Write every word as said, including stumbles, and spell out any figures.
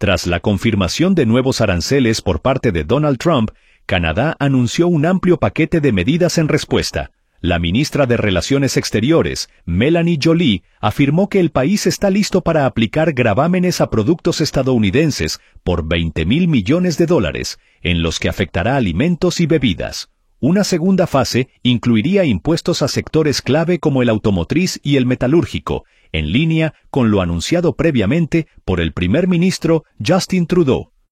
Tras la confirmación de nuevos aranceles por parte de Donald Trump, Canadá anunció un amplio paquete de medidas en respuesta. La ministra de Relaciones Exteriores, Melanie Joly, afirmó que el país está listo para aplicar gravámenes a productos estadounidenses por veinte mil millones de dólares, en los que afectará alimentos y bebidas. Una segunda fase incluiría impuestos a sectores clave como el automotriz y el metalúrgico, en línea con lo anunciado previamente por el primer ministro Justin Trudeau.